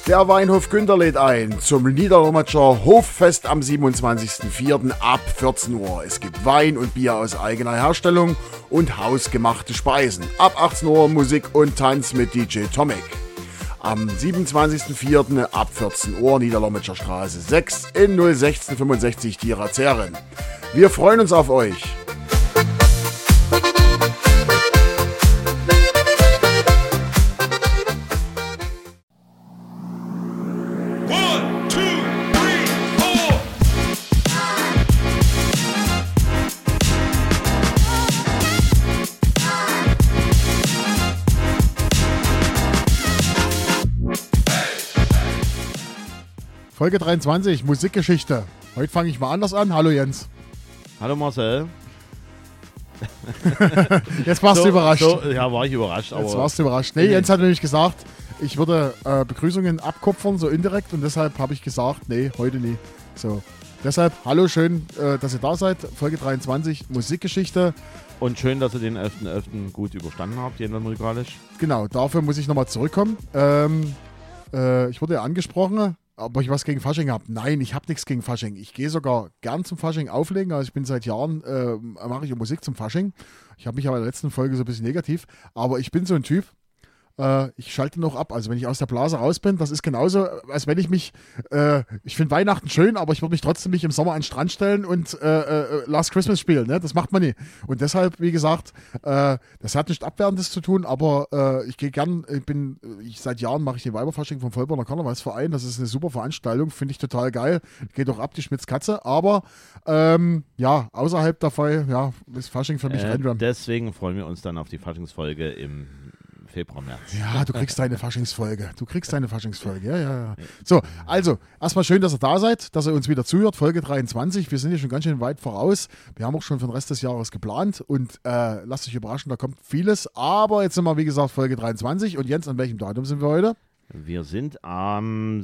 Der Weinhof Günter lädt ein zum Niederlommatscher Hoffest am 27.04. ab 14 Uhr. Es gibt Wein und Bier aus eigener Herstellung und hausgemachte Speisen. Ab 18 Uhr Musik und Tanz mit DJ Tomek. Am 27.04. ab 14 Uhr Niederlommatscher Straße 6 in 01665 Tierazeren. Wir freuen uns auf euch. Folge 23, Musikgeschichte. Heute fange ich mal anders an. Hallo Jens. Hallo Marcel. Jetzt warst du überrascht. Ja, war ich überrascht. Jetzt warst du überrascht. Nee, Jens hat nämlich gesagt, ich würde Begrüßungen abkupfern, so indirekt. Und deshalb habe ich gesagt, nee, heute nie. So, deshalb, hallo, schön, dass ihr da seid. Folge 23, Musikgeschichte. Und schön, dass ihr den 11.11. gut überstanden habt, jedenfalls musikalisch. Genau, dafür muss ich nochmal zurückkommen. Ich wurde ja angesprochen, ob ich was gegen Fasching habe. Nein, ich habe nichts gegen Fasching. Ich gehe sogar gern zum Fasching auflegen. Also ich bin seit Jahren, mache ich Musik zum Fasching. Ich habe mich aber in der letzten Folge so ein bisschen negativ. Aber ich bin so ein Typ, ich schalte noch ab. Also wenn ich aus der Blase raus bin, das ist genauso, als wenn ich mich, ich finde Weihnachten schön, aber ich würde mich trotzdem nicht im Sommer an den Strand stellen und Last Christmas spielen. Ne? Das macht man nie. Und deshalb, wie gesagt, das hat nichts Abwertendes zu tun, aber ich gehe gern, seit Jahren mache ich den Weiberfasching vom Vollborner Karnevalsverein. Das ist eine super Veranstaltung, finde ich total geil. Geht doch ab, die Schmitz-Katze. Aber ja, außerhalb davon, ja, ist Fasching für mich random. Deswegen freuen wir uns dann auf die Faschingsfolge im Februar, März. Ja, du kriegst deine Faschingsfolge. Ja. So, also, erstmal schön, dass ihr da seid, dass ihr uns wieder zuhört. Folge 23. Wir sind ja schon ganz schön weit voraus. Wir haben auch schon für den Rest des Jahres geplant und lasst euch überraschen, da kommt vieles. Aber jetzt sind wir, wie gesagt, Folge 23. Und Jens, an welchem Datum sind wir heute? Wir sind am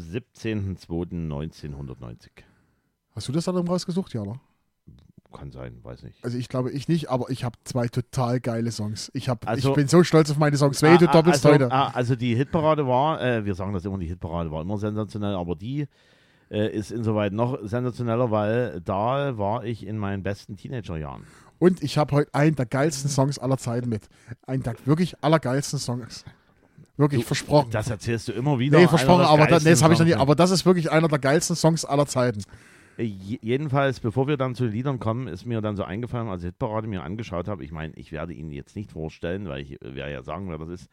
17.02.1990. Hast du das Datum rausgesucht, ja, oder? Kann sein, weiß nicht. Also ich glaube, ich nicht, aber ich habe zwei total geile Songs. Ich bin so stolz auf meine Songs. Du doppelst heute. Also die Hitparade war, wir sagen das immer, die Hitparade war immer sensationell, aber die ist insoweit noch sensationeller, weil da war ich in meinen besten Teenagerjahren. Und ich habe heute einen der geilsten Songs aller Zeiten mit. Einen der wirklich allergeilsten Songs. Wirklich, versprochen. Das erzählst du immer wieder. Nee, versprochen, aber das habe ich noch nie. Aber das ist wirklich einer der geilsten Songs aller Zeiten. Jedenfalls, bevor wir dann zu den Liedern kommen, ist mir dann so eingefallen, als ich Hitparade mir angeschaut habe, ich meine, ich werde ihn jetzt nicht vorstellen, weil ich werde ja sagen, wer das ist,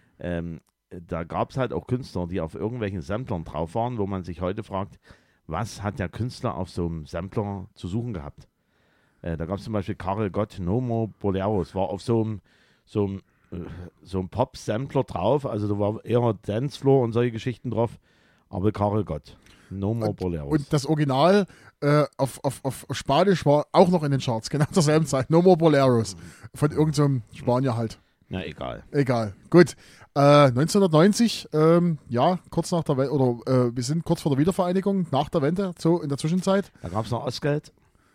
da gab es halt auch Künstler, die auf irgendwelchen Samplern drauf waren, wo man sich heute fragt, was hat der Künstler auf so einem Sampler zu suchen gehabt? Da gab es zum Beispiel Karel Gott, No More Boleros, war auf so einem Pop-Sampler drauf, also da war eher Dancefloor und solche Geschichten drauf, aber Karel Gott. No More Boleros. Und das Original auf Spanisch war auch noch in den Charts, genau zur selben Zeit. No More Boleros. Von irgendeinem Spanier halt. Na, egal. Gut. 1990, ja, kurz nach der Wende, wir sind kurz vor der Wiedervereinigung, nach der Wende, so in der Zwischenzeit. Da gab es noch Ostgeld.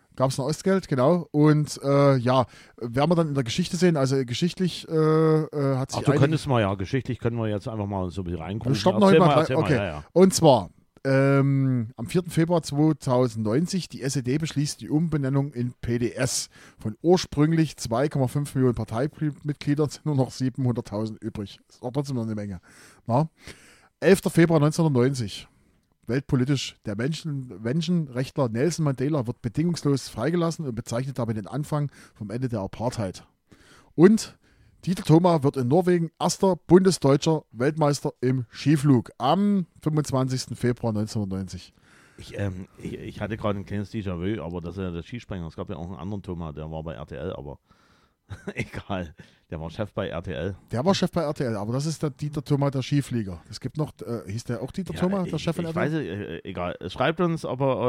Genau. Und ja, werden wir dann in der Geschichte sehen, also geschichtlich hat sich geschichtlich können wir jetzt einfach mal so ein bisschen reingucken. Wir stoppen noch mal. Okay. Ja. Und zwar, am 4. Februar 2090, die SED beschließt die Umbenennung in PDS. Von ursprünglich 2,5 Millionen Parteimitgliedern sind nur noch 700.000 übrig. Das ist auch trotzdem noch eine Menge. Na? 11. Februar 1990. Weltpolitisch, der Menschenrechtler Nelson Mandela wird bedingungslos freigelassen und bezeichnet damit den Anfang vom Ende der Apartheid. Und Dieter Thoma wird in Norwegen erster bundesdeutscher Weltmeister im Skiflug am 25. Februar 1990. Ich hatte gerade ein kleines Déjà-vu, aber das ist ja der Skispringer. Es gab ja auch einen anderen Thoma, der war bei RTL, aber egal. Der war Chef bei RTL. Aber das ist der Dieter Thoma, der Skiflieger. Es gibt noch, hieß der auch Dieter Thoma, der Chef von RTL? Ich weiß nicht, egal. Schreibt uns,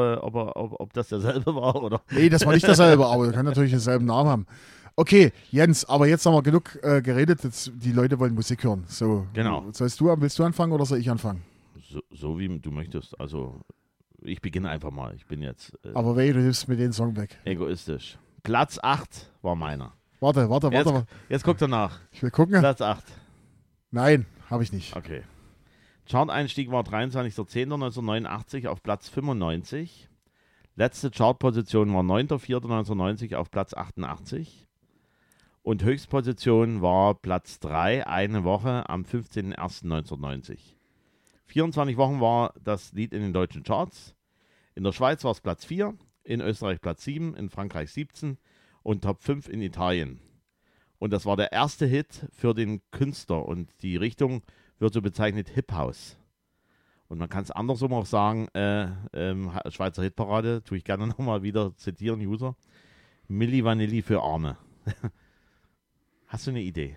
ob das derselbe war, oder? Nee, das war nicht derselbe, aber er kann natürlich denselben Namen haben. Okay, Jens, aber jetzt haben wir genug geredet. Jetzt, die Leute wollen Musik hören. So, genau. Willst du anfangen oder soll ich anfangen? So wie du möchtest. Also, ich beginne einfach mal. Ich bin jetzt. Aber du hilfst mir den Song weg. Egoistisch. Platz 8 war meiner. Warte. Jetzt guckt er nach. Ich will gucken. Platz 8. Nein, habe ich nicht. Okay. Chart-Einstieg war 23.10.1989 auf Platz 95. Letzte Chartposition war 9.04.1990 auf Platz 88. Und Höchstposition war Platz 3, eine Woche am 15.01.1990. 24 Wochen war das Lied in den deutschen Charts. In der Schweiz war es Platz 4, in Österreich Platz 7, in Frankreich 17 und Top 5 in Italien. Und das war der erste Hit für den Künstler und die Richtung wird so bezeichnet Hip House. Und man kann es andersrum auch sagen, Schweizer Hitparade, tue ich gerne nochmal wieder zitieren, User. Milli Vanilli für Arme. Hast du eine Idee?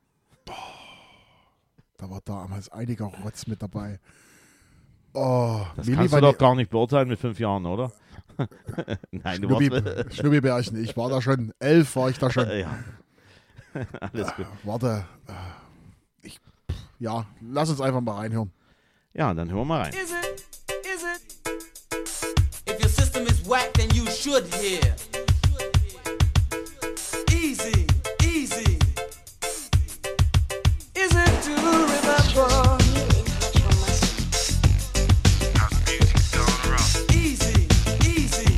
Da war damals einiger Rotz mit dabei. Oh, das kannst du doch gar nicht beurteilen mit 5 Jahren, oder? Nein, Schnubbibärchen, ich war da schon, 11 war ich da schon. Ja. Alles gut. Warte, lass uns einfach mal reinhören. Ja, dann hören wir mal rein. Is it? If your system is whack, then you should hear. Easy, easy. Is it to remember? Easy, easy.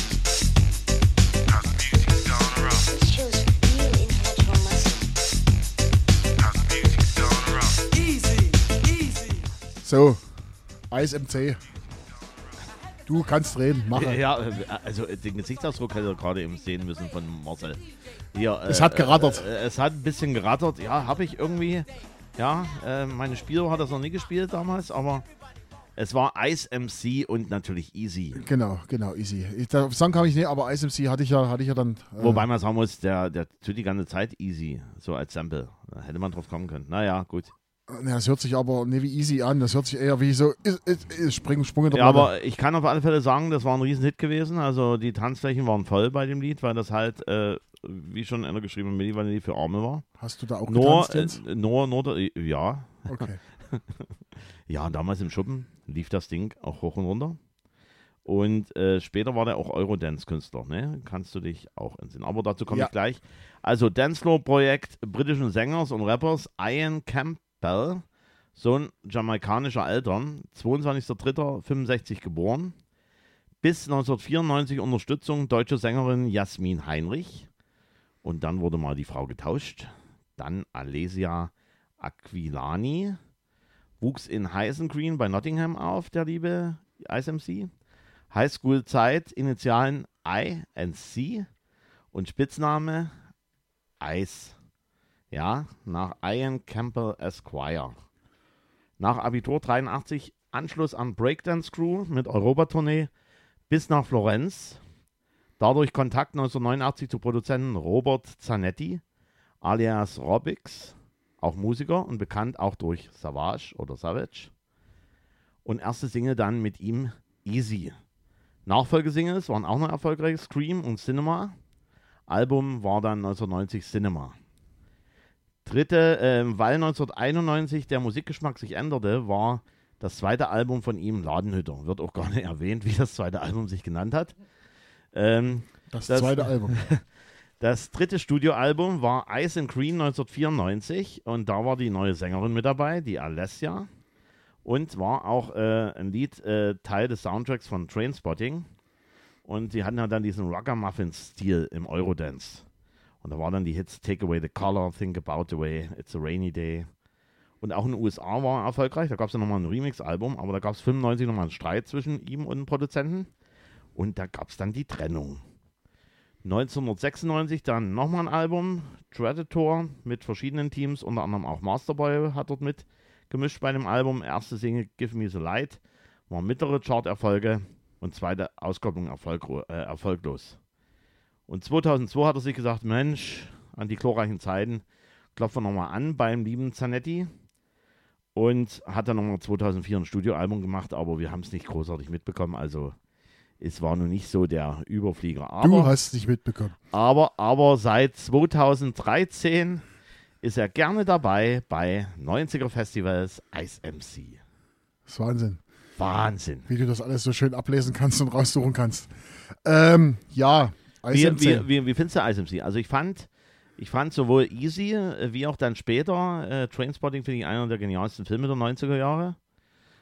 Easy, easy. So, Eis MC. Du kannst reden, mach. Ja, also den Gesichtsausdruck hätte er gerade eben sehen müssen von Marcel. Hier, Es hat gerattert. Es hat ein bisschen gerattert. Ja, habe ich irgendwie. Ja, meine Spieler hat das noch nie gespielt damals, aber es war Ice MC und natürlich Easy. Genau, easy. Der Song kam ich nicht, aber Ice MC hatte ich ja dann. Wobei man sagen muss, der tut die ganze Zeit Easy, so als Sample. Da hätte man drauf kommen können. Naja, gut. Das hört sich aber nicht wie easy an, das hört sich eher wie so Sprung in der Ja, Platte. aber ich kann auf alle Fälle sagen, das war ein Riesenhit gewesen. Also die Tanzflächen waren voll bei dem Lied, weil das halt, wie schon einer geschrieben, Milli Vanilli für Arme war. Hast du da auch Nur, getanzt jetzt? Ja. Okay. Ja, damals im Schuppen lief das Ding auch hoch und runter. Und später war der auch Eurodance-Künstler, ne? Kannst du dich auch entsinnen. Aber dazu komme ich gleich. Also Dancefloor-Projekt britischen Sängers und Rappers Ian Campbell, Sohn jamaikanischer Eltern, 22.03.65 geboren. Bis 1994 Unterstützung deutsche Sängerin Jasmin Heinrich. Und dann wurde mal die Frau getauscht. Dann Alesia Aquilani. Wuchs in Hythe Green bei Nottingham auf, der liebe Ice MC. Highschool-Zeit, Initialen INC und Spitzname Ice. Ja, nach Ian Campbell Esquire. Nach Abitur 83 Anschluss an Breakdance Crew mit Europatournee bis nach Florenz. Dadurch Kontakt 1989 zu Produzenten Robert Zanetti, alias Robix, auch Musiker und bekannt auch durch Savage oder Savage. Und erste Single dann mit ihm Easy. Nachfolgesingles waren auch noch erfolgreich, Scream und Cinema. Album war dann 1990 Cinema. Dritte, weil 1991 der Musikgeschmack sich änderte, war das zweite Album von ihm Ladenhütter. Wird auch gar nicht erwähnt, wie das zweite Album sich genannt hat. Das zweite Album. Das dritte Studioalbum war Ice and Green 1994 und da war die neue Sängerin mit dabei, die Alessia. Und war auch ein Lied Teil des Soundtracks von Trainspotting. Und sie hatten ja dann diesen Ragamuffin-Stil im Eurodance. Und da waren dann die Hits Take Away the Color, Think About the Way, It's a Rainy Day. Und auch in den USA war er erfolgreich. Da gab es ja nochmal ein Remix-Album, aber da gab es 95 nochmal einen Streit zwischen ihm und dem Produzenten. Und da gab es dann die Trennung. 1996 dann nochmal ein Album, Predator, mit verschiedenen Teams, unter anderem auch Masterboy hat dort mit gemischt bei dem Album. Erste Single Give Me the Light war mittlere Chart-Erfolge und zweite Auskopplung erfolglos. Und 2002 hat er sich gesagt, Mensch, an die glorreichen Zeiten, klopfen wir nochmal an beim lieben Zanetti. Und hat dann nochmal 2004 ein Studioalbum gemacht, aber wir haben es nicht großartig mitbekommen, also es war nun nicht so der Überflieger. Aber, du hast es nicht mitbekommen. Aber seit 2013 ist er gerne dabei bei 90er Festivals Ice MC. Das ist Wahnsinn. Wahnsinn. Wie du das alles so schön ablesen kannst und raussuchen kannst. Ja, Ice MC. Wie findest du Ice MC? Also ich fand sowohl Easy wie auch dann später Trainspotting finde ich einer der genialsten Filme der 90er Jahre.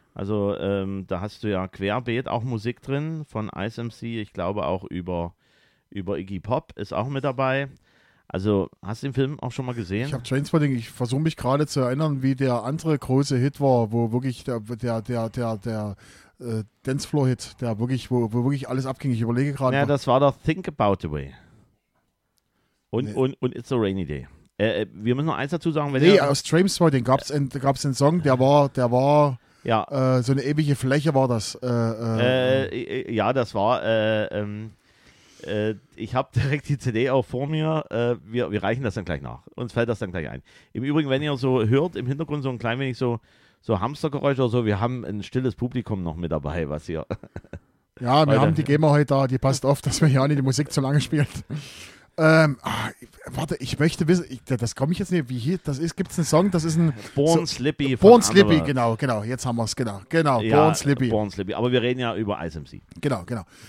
Also da hast du ja querbeet auch Musik drin von Ice MC, ich glaube auch über Iggy Pop ist auch mit dabei. Also hast du den Film auch schon mal gesehen? Ich habe Trainspotting, ich versuche mich gerade zu erinnern, wie der andere große Hit war, wo wirklich der Dancefloor-Hit, der wirklich, wo wirklich alles abging. Ich überlege gerade. Ja, das war doch Think About the Way. Und, Nee. und It's a Rainy Day. Wir müssen noch eins dazu sagen, wenn Nee, ihr, aus Trainspotting gab es einen Song, der war ja, so eine ewige Fläche war das. ja, das war, ich habe direkt die CD auch vor mir. Wir reichen das dann gleich nach. Uns fällt das dann gleich ein. Im Übrigen, wenn ihr so hört, im Hintergrund so ein klein wenig so Hamstergeräusche oder so, wir haben ein stilles Publikum noch mit dabei, was hier. Ja, wir Heute. haben die GEMA heute da, die passt auf, dass wir hier nicht die Musik zu lange spielen. Warte, ich möchte wissen, das komme ich jetzt nicht, wie hier das ist. Gibt es einen Song, das ist ein Born Slippy. Born von Slippy, Underworld. genau, jetzt haben wir es, genau, Ja, Born Slippy, Born Slippy. Aber wir reden ja über Ice MC. genau.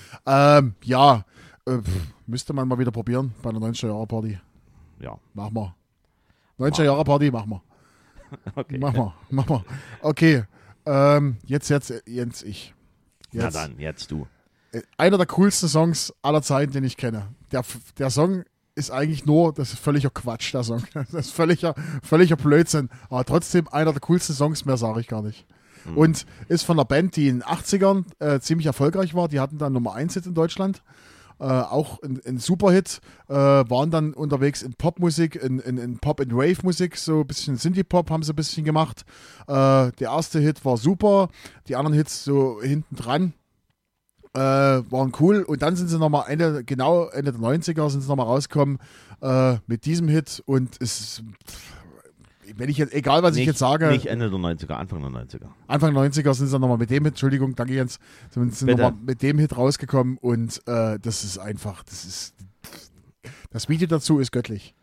Müsste man mal wieder probieren bei einer 90er-Jahre-Party. Ja, Machen wir. 90er-Jahre-Party, machen wir. okay. Machen wir. Okay, jetzt, ich. Na Jetzt. dann, jetzt du. Einer der coolsten Songs aller Zeiten, den ich kenne. Der Song ist eigentlich nur, das ist völliger Quatsch, der Song. Das ist völliger Blödsinn. Aber trotzdem einer der coolsten Songs, mehr sage ich gar nicht. Und ist von einer Band, die in den 80ern ziemlich erfolgreich war. Die hatten dann Nummer 1 Hit in Deutschland. Auch ein Superhit. Waren dann unterwegs in Popmusik, in Pop- und Rave-Musik. So ein bisschen Synthie-Pop haben sie ein bisschen gemacht. Der erste Hit war super. Die anderen Hits so hinten dran. Waren cool und dann sind sie nochmal Ende der 90er sind sie nochmal rausgekommen mit diesem Hit und es wenn ich jetzt, egal was ich jetzt sage, Nicht Ende der 90er, Anfang der 90er. Anfang 90er sind sie nochmal mit dem Hit, Entschuldigung, danke Jens, sind Bitte. nochmal mit dem Hit rausgekommen und das ist einfach, das Video dazu ist göttlich.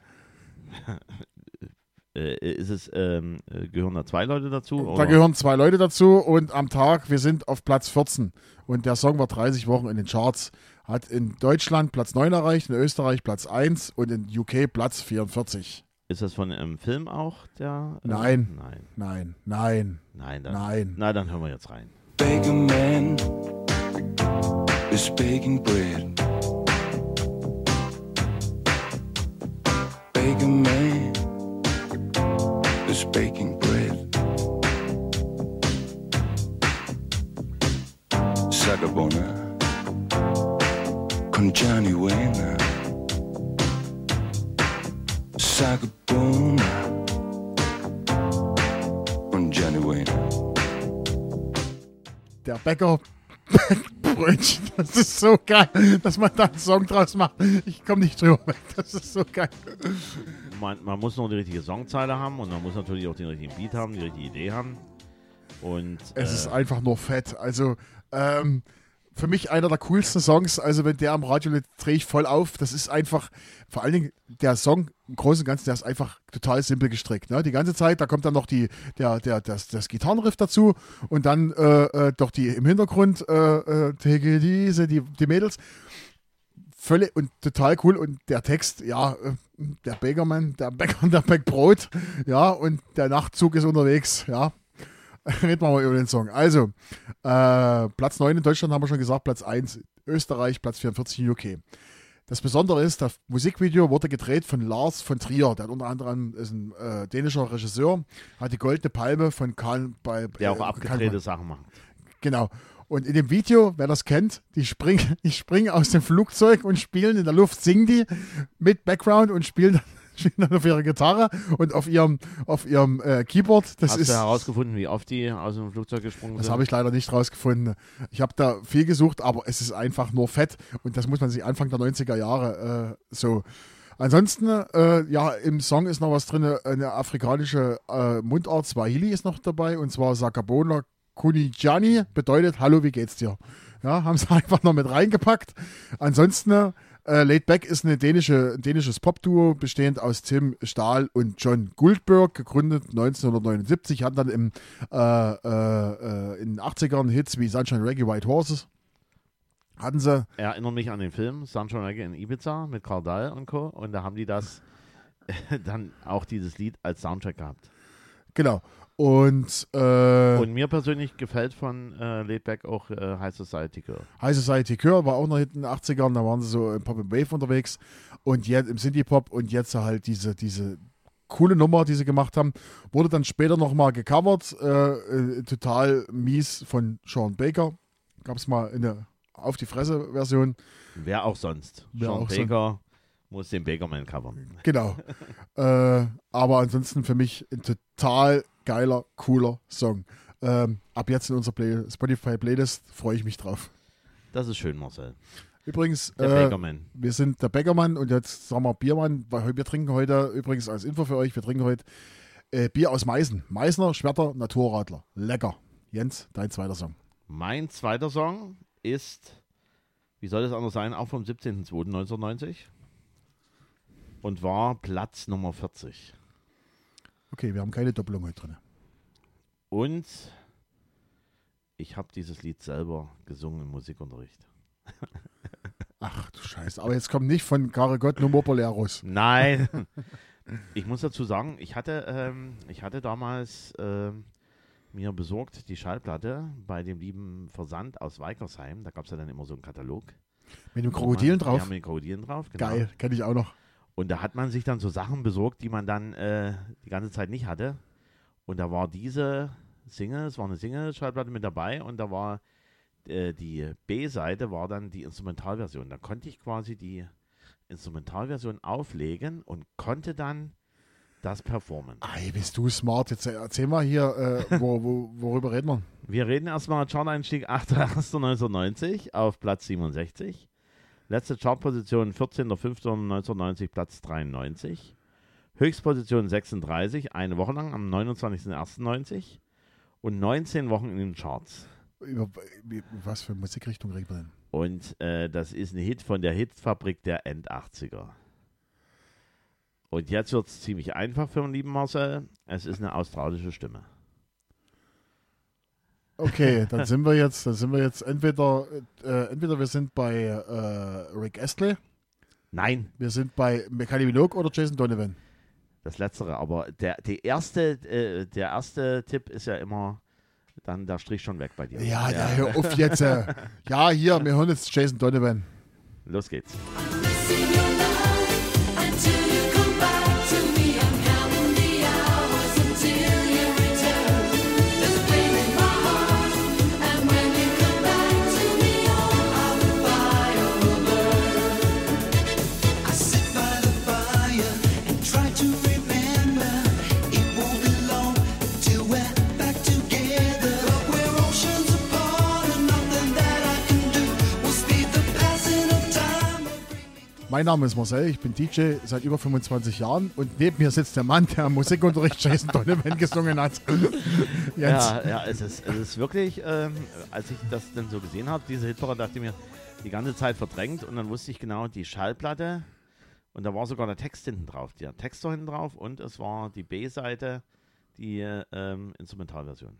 Gehören da 2 Leute dazu? Da oder? gehören 2 Leute dazu und am Tag, wir sind auf Platz 14 und der Song war 30 Wochen in den Charts. Hat in Deutschland Platz 9 erreicht, in Österreich Platz 1 und in UK Platz 44. Ist das von einem Film auch? Der? Nein. Nein. Nein. Nein. Na, dann hören wir jetzt rein. Baker man is baking bread. Baker man is baking bread. Sagabona con Johnny Wayne. Sagabona con Johnny Wayne. Der Bäcker Brötchen, das ist so geil, dass man da einen Song draus macht. Ich komme nicht drüber weg, das ist so geil. Man muss noch die richtige Songzeile haben und man muss natürlich auch den richtigen Beat haben, die richtige Idee haben. Und Es ist einfach nur fett. Also, für mich einer der coolsten Songs. Also, wenn der am Radio liegt, drehe ich voll auf. Das ist einfach, vor allen Dingen der Song im Großen und Ganzen, der ist einfach total simpel gestrickt. Ne? Die ganze Zeit, da kommt dann noch das Gitarrenriff dazu und dann doch die im Hintergrund, die Mädels. Völlig und total cool. Und der Text, ja, der Bäckermann, der bäckt Brot, ja, und der Nachtzug ist unterwegs, ja. Reden wir mal über den Song. Also, Platz 9 in Deutschland haben wir schon gesagt, Platz 1 Österreich, Platz 44 in UK. Das Besondere ist, das Musikvideo wurde gedreht von Lars von Trier, der unter anderem ist ein dänischer Regisseur, hat die Goldene Palme von Cannes der auch abgedrehte Sachen macht. Genau. Und in dem Video, wer das kennt, die springen aus dem Flugzeug und spielen in der Luft, singen die mit Background und spielen dann auf ihrer Gitarre und auf ihrem Keyboard. Das Hast ist, du herausgefunden, wie oft die aus dem Flugzeug gesprungen sind? das habe ich leider nicht rausgefunden. Ich habe da viel gesucht, aber es ist einfach nur fett und das muss man sich Anfang der 90er Jahre so. Ansonsten, ja, im Song ist noch was drin, eine afrikanische Mundart, Swahili ist noch dabei und zwar Sakabona Kunijani, bedeutet Hallo, wie geht's dir? Ja, haben sie einfach noch mit reingepackt. Ansonsten, Laid Back ist ein dänisches Popduo, bestehend aus Tim Stahl und John Goldberg, gegründet 1979, hatten dann in den 80ern Hits wie Sunshine Reggae, White Horses. Hatten sie. Erinnere mich an den Film Sunshine Reggae in Ibiza mit Karl Dahl und Co. Und da haben die das dann auch dieses Lied als Soundtrack gehabt. Genau. Und Und mir persönlich gefällt von Laidback auch High Society Girl. High Society Girl war auch noch in den 80ern, da waren sie so im Pop and Wave unterwegs und jetzt im Synthie-Pop und jetzt halt diese coole Nummer, die sie gemacht haben, wurde dann später nochmal gecovert, total mies von Sean Baker. Gab es mal eine Auf die Fresse-Version. Wer auch sonst. Wer Sean auch Baker muss den Bakerman covern. Genau. Aber ansonsten für mich ein total geiler, cooler Song. Ab jetzt in unserer Spotify-Playlist freue ich mich drauf. Das ist schön, Marcel. Übrigens, Der Bakerman. wir sind der Bäckermann und jetzt sagen wir Biermann, weil wir trinken heute, übrigens als Info für euch, wir trinken heute Bier aus Meißen. Meißner Schwerter Naturradler. Lecker. Jens, dein zweiter Song. Mein zweiter Song ist, wie soll es anders sein, auch vom 17.02.1990 und war Platz Nummer 40. Okay, wir haben keine Doppelung heute drin. Und ich habe dieses Lied selber gesungen im Musikunterricht. Ach du Scheiße, aber jetzt kommt nicht von Carregott Nummer Poleros. Nein. Ich muss dazu sagen, ich hatte damals mir besorgt die Schallplatte bei dem lieben Versand aus Weikersheim. Da gab es ja dann immer so einen Katalog. Mit dem Krokodilen drauf? Ja, mit den Krokodilen drauf, genau. Geil, kenne ich auch noch. Und da hat man sich dann so Sachen besorgt, die man dann die ganze Zeit nicht hatte. Und da war diese Single, es war eine Single-Schallplatte mit dabei und da war die B-Seite war dann die Instrumentalversion. Da konnte ich quasi die Instrumentalversion auflegen und konnte dann das performen. Ey, bist du smart. Jetzt erzähl mal hier, worüber reden wir? Wir reden erstmal Chart-Einstieg 8.1.1990 auf Platz 67. Letzte Chartposition 14.05.1990, Platz 93. Höchstposition 36, eine Woche lang am 29.01.90 und 19 Wochen in den Charts. Über was für Musikrichtung reden wir denn? Und das ist ein Hit von der Hitfabrik der End-80er. Und jetzt wird es ziemlich einfach für den lieben Marcel. Es ist eine australische Stimme. Okay, dann sind wir jetzt entweder wir sind bei Rick Astley, Nein, wir sind bei Kylie Minogue oder Jason Donovan. das Letztere. Aber der erste Tipp ist ja immer dann der Strich schon weg bei dir. Ja, hör auf jetzt. Ja, hier, wir hören jetzt Jason Donovan. Los geht's. Missing your love until you come back to me. I'm counting the hours until you return. There's pain in my heart, and when you come back to me, all the fire will burn. I sit by the fire and try to remember. It won't be long till we're back together. But we're oceans apart and nothing that I can do will speed the passing of time. Mein Name ist Marcel, ich bin DJ seit über 25 Jahren und neben mir sitzt der Mann, der im Musikunterricht Jason Donovan gesungen hat. Jens. Ja, es ist wirklich, als ich das dann so gesehen habe, diese Hitparade, dachte ich mir, die ganze Zeit verdrängt und dann wusste ich genau, die Schallplatte und da war sogar der Text hinten drauf, der Text war hinten drauf und es war die B-Seite, die Instrumentalversion.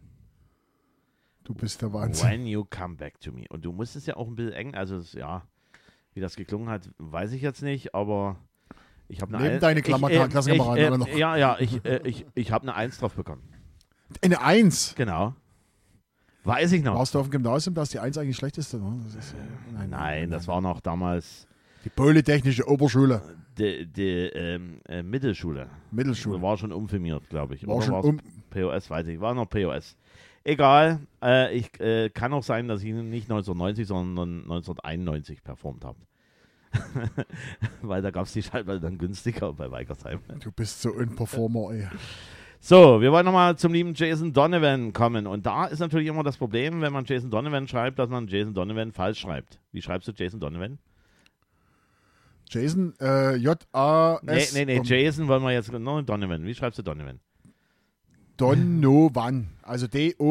Du bist der Wahnsinn. When You Come Back to Me. Und du musstest ja auch ein bisschen eng, also ja, wie das geklungen hat, weiß ich jetzt nicht, aber ich habe eine Neben deine Klassenkameraden alle noch. Ich habe eine 1 drauf bekommen. Eine 1. Genau. Weiß ich noch. Warst du auf dem Gymnasium, dass die 1 eigentlich schlechteste? Ne? Das ist, Nein, das war noch damals die Polytechnische Oberschule. die Mittelschule. Mittelschule. War schon umfirmiert, glaube ich. War Oder schon war's POS, weiß ich. War noch POS. Egal. Kann auch sein, dass ich nicht 1990, sondern 1991 performt habe. Weil da gab es die Schallplatte dann günstiger bei Weikersheim. Du bist so ein Performer, ey. So, wir wollen nochmal zum lieben Jason Donovan kommen. Und da ist natürlich immer das Problem, wenn man Jason Donovan schreibt, dass man Jason Donovan falsch schreibt. Wie schreibst du Jason Donovan? Jason, J-A-S. Nee, Jason wollen wir jetzt noch Donovan. Wie schreibst du Donovan? Donovan. Also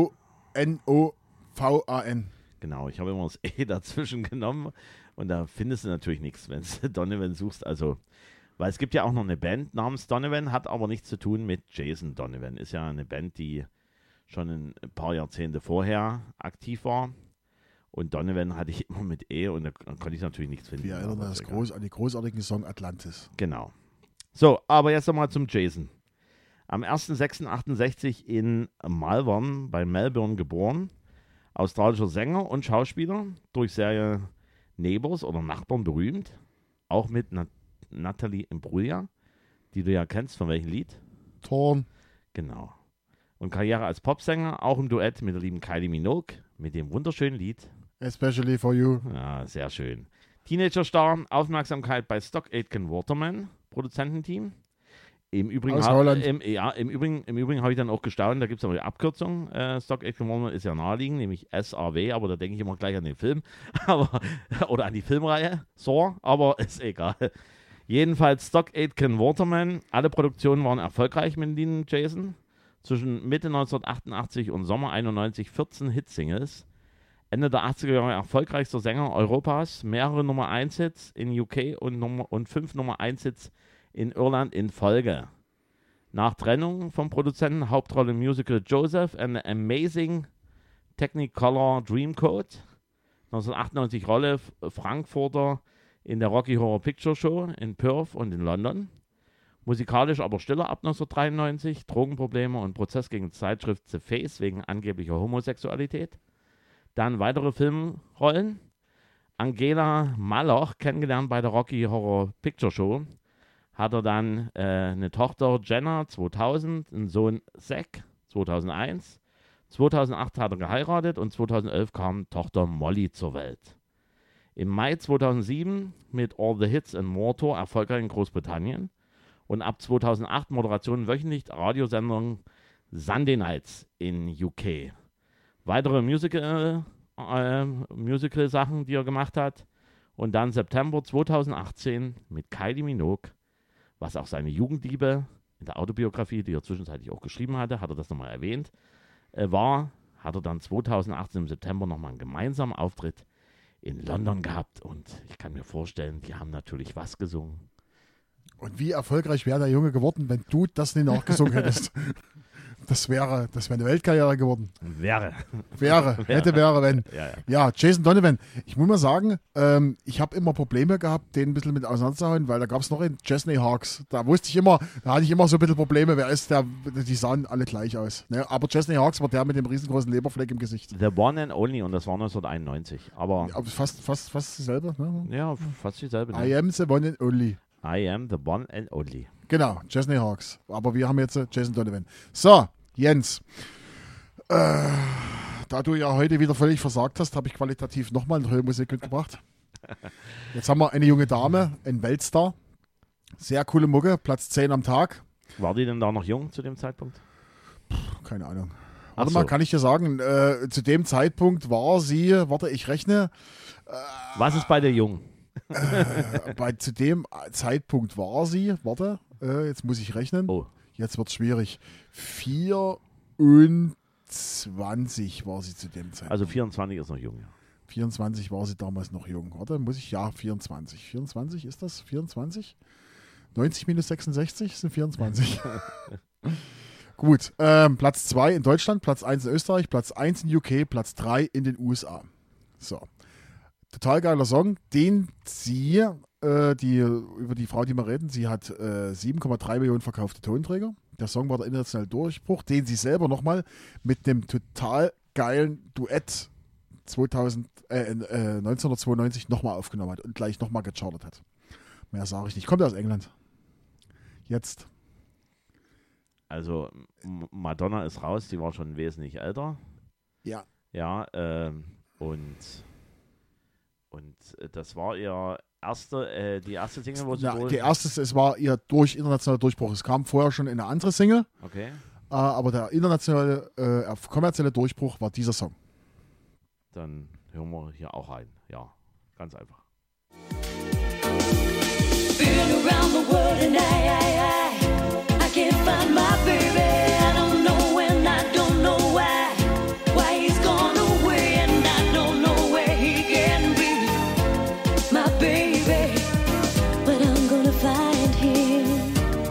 D-O-N-O-V-A-N. Genau, ich habe immer das E dazwischen genommen und da findest du natürlich nichts, wenn du Donovan suchst. Also, weil es gibt ja auch noch eine Band namens Donovan, hat aber nichts zu tun mit Jason Donovan. Ist ja eine Band, die schon ein paar Jahrzehnte vorher aktiv war. Und Donovan hatte ich immer mit E und da konnte ich natürlich nichts finden. Wir erinnern uns an den großartigen Song Atlantis. Genau. So, aber jetzt nochmal zum Jason. Am 1.6.68 in Malvern bei Melbourne geboren. Australischer Sänger und Schauspieler, durch Serie Neighbours oder Nachbarn berühmt. Auch mit Natalie Imbruglia, die du ja kennst, von welchem Lied? Torn. Genau. Und Karriere als Popsänger, auch im Duett mit der lieben Kylie Minogue, mit dem wunderschönen Lied. Especially for you. Ja, sehr schön. Teenager-Star, Aufmerksamkeit bei Stock Aitken Waterman, Produzententeam. Im Übrigen, Aus Holland. Im Übrigen habe ich dann auch gestaunt, da gibt es aber die Abkürzung. Stock Aitken Waterman ist ja naheliegend, nämlich SAW, aber da denke ich immer gleich an den Film. Oder an die Filmreihe, Saw, aber ist egal. Jedenfalls Stock Aitken Waterman. Alle Produktionen waren erfolgreich mit Dean Jason. Zwischen Mitte 1988 und Sommer 91 14 Hitsingles. Ende der 80er Jahre erfolgreichster Sänger Europas. Mehrere Nummer 1 Hits in UK und 5 Nummer 1 Hits in Irland in Folge. Nach Trennung vom Produzenten Hauptrolle im Musical Joseph and the Amazing Technicolor Dreamcoat. 1998 Rolle Frankfurter in der Rocky Horror Picture Show in Perth und in London. Musikalisch aber stiller ab 1993. Drogenprobleme und Prozess gegen die Zeitschrift The Face wegen angeblicher Homosexualität. Dann weitere Filmrollen. Angela Maloch, kennengelernt bei der Rocky Horror Picture Show. Hat er dann eine Tochter Jenna 2000, einen Sohn Zack 2001. 2008 hat er geheiratet und 2011 kam Tochter Molly zur Welt. Im Mai 2007 mit All the Hits and More Tour erfolgreich in Großbritannien und ab 2008 Moderation wöchentlich Radiosendung Sunday Nights in UK. Weitere Musical-Sachen, die er gemacht hat. Und dann September 2018 mit Kylie Minogue, was auch seine Jugendliebe in der Autobiografie, die er zwischenzeitlich auch geschrieben hatte, hat er das nochmal erwähnt, hat er dann 2018 im September nochmal einen gemeinsamen Auftritt in London gehabt. Und ich kann mir vorstellen, die haben natürlich was gesungen. Und wie erfolgreich wäre der Junge geworden, wenn du das nicht nachgesungen hättest? Das wäre eine Weltkarriere geworden. Wäre, wenn. Ja. Ja, Jason Donovan. Ich muss mal sagen, ich habe immer Probleme gehabt, den ein bisschen mit auseinanderzuhauen, weil da gab es noch einen Chesney Hawks. Da hatte ich immer so ein bisschen Probleme, wer ist der, die sahen alle gleich aus. Ne? Aber Chesney Hawks war der mit dem riesengroßen Leberfleck im Gesicht. The One and Only, und das war 1991. Aber Ja, fast dasselbe. Ne? ja, fast dieselbe. Ne? I am the one and only. I am the one and only. Genau, Chesney Hawks. Aber wir haben jetzt Jason Donovan. So, Jens. Da du ja heute wieder völlig versagt hast, habe ich qualitativ nochmal eine neue Musik mitgebracht. Jetzt haben wir eine junge Dame, ein Weltstar. Sehr coole Mucke, Platz 10 am Tag. War die denn da noch jung zu dem Zeitpunkt? Keine Ahnung. Ach Warte so. mal, kann ich dir sagen, zu dem Zeitpunkt war sie, ich rechne, Was ist bei der jung? zu dem Zeitpunkt war sie, jetzt muss ich rechnen, Oh, jetzt wird es schwierig, 24 war sie zu dem Zeitpunkt. also 24 ist noch jung. Ja. 24 war sie damals noch jung. 24. 24 ist das? 24? 90 minus 66 sind 24. Gut, Platz 2 in Deutschland, Platz 1 in Österreich, Platz 1 in UK, Platz 3 in den USA. So. Total geiler Song, den sie, über die Frau, die wir reden, sie hat 7,3 Millionen verkaufte Tonträger. Der Song war der internationale Durchbruch, den sie selber nochmal mit dem total geilen Duett 1992 nochmal aufgenommen hat und gleich nochmal gechartet hat. Mehr sage ich nicht. Kommt aus England. Jetzt. Also Madonna ist raus, die war schon wesentlich älter. Ja. Ja, und das war ihr die erste Single, wo sie Es war ihr internationaler Durchbruch. Es kam vorher schon in eine andere Single, Okay. aber der internationale, kommerzielle Durchbruch war dieser Song. Dann hören wir hier auch rein. Ja, ganz einfach. Been around the world and I can't find my baby. I don't know and I don't know why he's gone away and I don't know where he can be, my baby. But I'm gonna find him.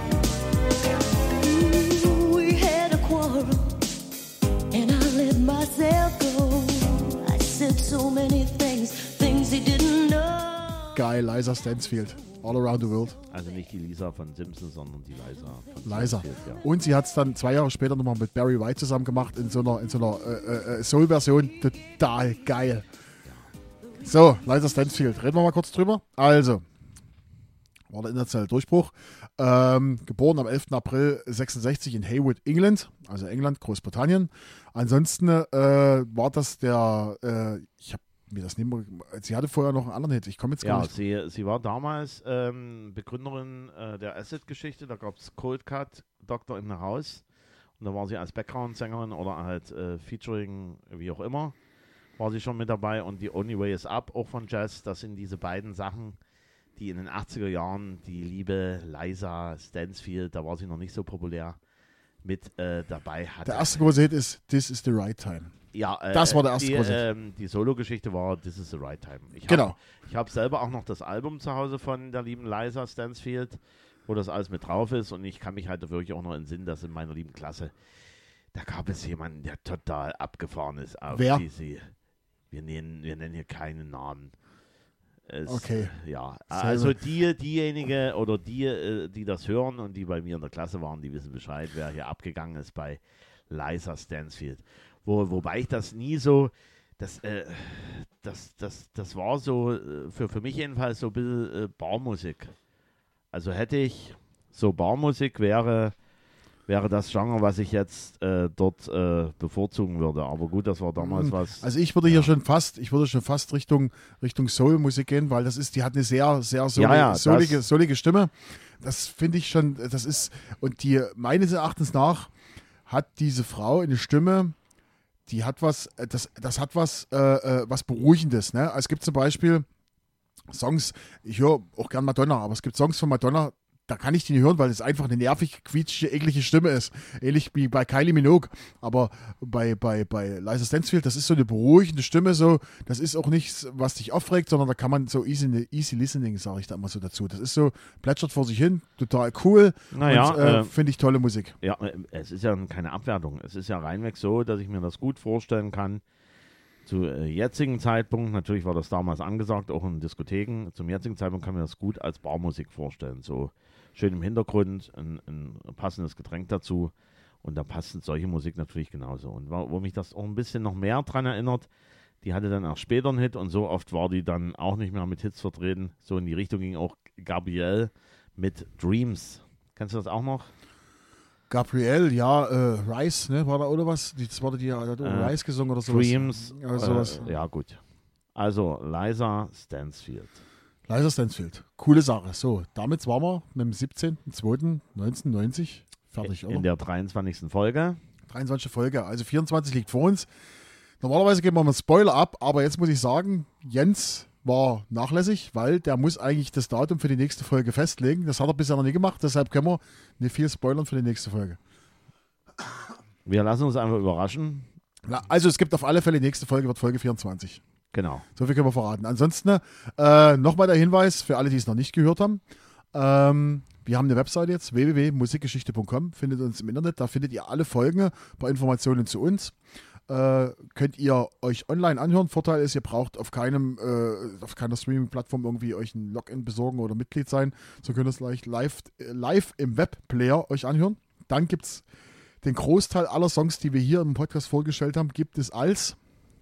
We had a quarrel and I let myself go. I said so many things he didn't know. Geil. geil. Liza Stansfield. All Around the World. Also nicht die Lisa von Simpsons, sondern die Liza von Liza. Stansfield, ja. Und sie hat es dann 2 Jahre später nochmal mit Barry White zusammen gemacht in so einer Soul-Version. Total geil. So, Liza Stansfield. Reden wir mal kurz drüber. Also, war der internationale Durchbruch. Geboren am 11. April 66 in Haywood, England. Also England, Großbritannien. Ansonsten war das ich habe mir das nicht mehr, sie hatte vorher noch einen anderen Hit. Ich komme jetzt gar Ja, nicht. sie war damals Begründerin der Acid-Geschichte. Da gab es Cold Cut, Doctor in the House. Und da war sie als Background-Sängerin oder halt Featuring, wie auch immer, war sie schon mit dabei. Und die Only Way is Up, auch von Jazz, das sind diese beiden Sachen, die in den 80er Jahren die liebe Liza Stansfield, da war sie noch nicht so populär, mit dabei hatte. Der erste große Hit ist This is the Right Time. Ja, Das war der erste große die Solo-Geschichte war This is the Right Time. Genau. Ich habe selber auch noch das Album zu Hause von der lieben Liza Stansfield, wo das alles mit drauf ist. Und ich kann mich halt wirklich auch noch entsinnen, dass in meiner lieben Klasse, da gab es jemanden, der total abgefahren ist. Auf Wer? Wir nennen hier keinen Namen. Okay. Ja, Selber. also diejenige oder die das hören und die bei mir in der Klasse waren, die wissen Bescheid, wer hier abgegangen ist bei Liza Stansfield. Wobei ich das nie so, das war so, für mich jedenfalls so ein bisschen Barmusik. Also hätte ich so Barmusik wäre das Genre, was ich jetzt dort bevorzugen würde. Aber gut, das war damals was. Also ich würde hier schon fast Richtung Soul-Musik gehen, weil die hat eine sehr, sehr soulige Stimme. Das finde ich schon, das ist, und meines Erachtens nach hat diese Frau eine Stimme, die hat was, das hat was Beruhigendes. Ne? Also es gibt zum Beispiel Songs, ich höre auch gern Madonna, aber es gibt Songs von Madonna, da kann ich die nicht hören, weil es einfach eine nervig, quietschige, eklige Stimme ist. Ähnlich wie bei Kylie Minogue. Aber bei Liza Stansfield, das ist so eine beruhigende Stimme, so, das ist auch nichts, was dich aufregt, sondern da kann man so easy listening, sage ich da immer so dazu. Das ist so, plätschert vor sich hin, total cool. Naja, und finde ich tolle Musik. Ja, es ist ja keine Abwertung. Es ist ja reinweg so, dass ich mir das gut vorstellen kann. Zu jetzigen Zeitpunkt, natürlich war das damals angesagt, auch in Diskotheken, zum jetzigen Zeitpunkt kann man das gut als Barmusik vorstellen. So schön im Hintergrund, ein passendes Getränk dazu und da passt solche Musik natürlich genauso. Und wo mich das auch ein bisschen noch mehr dran erinnert, die hatte dann auch später einen Hit und so oft war die dann auch nicht mehr mit Hits vertreten. So in die Richtung ging auch Gabrielle mit Dreams. Kennst du das auch noch? Gabrielle, ja, Rice, ne, war da oder was? Das war die hat Rice gesungen oder sowas. Dreams, sowas. ja gut. Also Liza Stansfield. Liza Stansfield, coole Sache. So, damit waren wir mit dem 17.02.1990 fertig, oder? In der 23. Folge. 23. Folge, also 24 liegt vor uns. Normalerweise geben wir mal einen Spoiler ab, aber jetzt muss ich sagen, Jens war nachlässig, weil der muss eigentlich das Datum für die nächste Folge festlegen. Das hat er bisher noch nie gemacht, deshalb können wir nicht viel spoilern für die nächste Folge. Wir lassen uns einfach überraschen. Also es gibt auf alle Fälle, die nächste Folge wird Folge 24. Genau. So viel können wir verraten. Ansonsten nochmal der Hinweis für alle, die es noch nicht gehört haben. Wir haben eine Webseite jetzt, www.musikgeschichte.com, findet uns im Internet. Da findet ihr alle Folgen, ein paar Informationen zu uns. Könnt ihr euch online anhören. Vorteil ist, ihr braucht auf keiner Streaming-Plattform irgendwie euch ein Login besorgen oder Mitglied sein. So könnt ihr es gleich live im Webplayer euch anhören. Dann gibt es den Großteil aller Songs, die wir hier im Podcast vorgestellt haben, gibt es als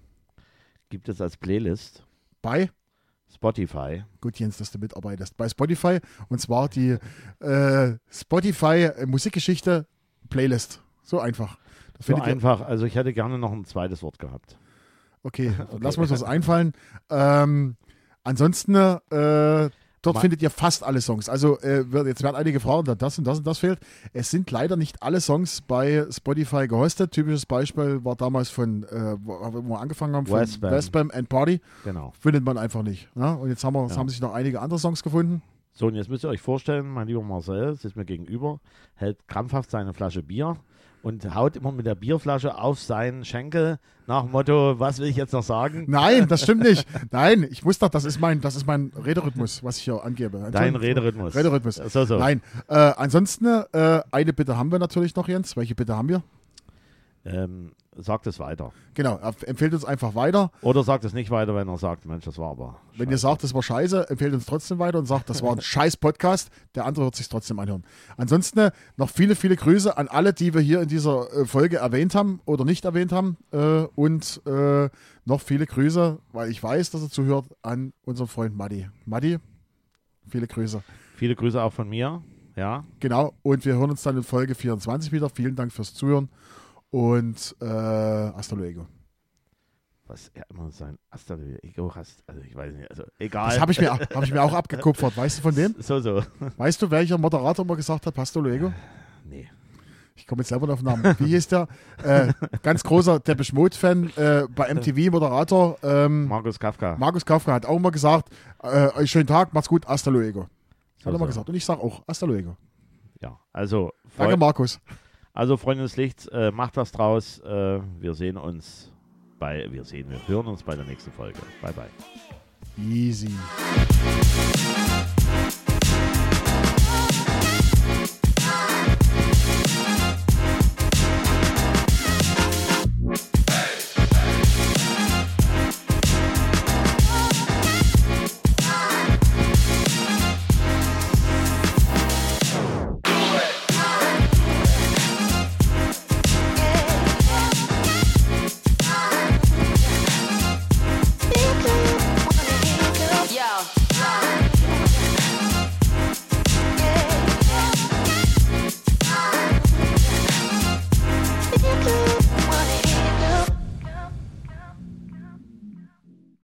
Playlist bei Spotify. Gut, Jens, dass du mitarbeitest. Bei Spotify, und zwar die Spotify Musikgeschichte Playlist. So einfach. So einfach, also ich hätte gerne noch ein zweites Wort gehabt. Okay, lassen wir uns was einfallen. Ansonsten, dort findet ihr fast alle Songs. Also jetzt werden einige fragen, das und das und das fehlt. Es sind leider nicht alle Songs bei Spotify gehostet. Typisches Beispiel war damals wo wir angefangen haben, von Westbam and Party. Genau. Findet man einfach nicht. Ja? Und jetzt haben sich noch einige andere Songs gefunden. So, und jetzt müsst ihr euch vorstellen, mein lieber Marcel sitzt mir gegenüber, hält krampfhaft seine Flasche Bier und haut immer mit der Bierflasche auf seinen Schenkel nach dem Motto, was will ich jetzt noch sagen? Nein, das stimmt nicht. Nein, ich muss doch, das ist mein Rederhythmus, was ich hier angebe. Dein Rederhythmus. So. Nein, ansonsten, eine Bitte haben wir natürlich noch, Jens. Welche Bitte haben wir? sagt es weiter. Genau, empfehlt uns einfach weiter. Oder sagt es nicht weiter, wenn er sagt, Mensch, das war aber Wenn ihr sagt, das war scheiße, empfehlt uns trotzdem weiter und sagt, das war ein scheiß Podcast. Der andere wird sich trotzdem anhören. Ansonsten noch viele, viele Grüße an alle, die wir hier in dieser Folge erwähnt haben oder nicht erwähnt haben. Und noch viele Grüße, weil ich weiß, dass er zuhört, an unseren Freund Matti. Matti, viele Grüße. Viele Grüße auch von mir. Ja, Genau, und wir hören uns dann in Folge 24 wieder. Vielen Dank fürs Zuhören und hasta luego. was er immer sein Ego hast. Also ich weiß nicht, also egal. Das habe ich mir auch abgekupfert. Weißt du von wem? So. Weißt du, welcher Moderator immer gesagt hat, hasta luego? Nee. Ich komme jetzt selber auf den Namen. Wie hieß der? Ganz großer Depeche Mode-Fan, bei MTV Moderator. Markus Kafka. Markus Kafka hat auch immer gesagt, schönen Tag, macht's gut, hasta luego. Hat er mal So. gesagt. Und ich sage auch, hasta luego. Ja, also Danke, Markus. Also Freunde des Lichts, macht was draus. Wir hören uns bei der nächsten Folge. Bye, bye. Easy.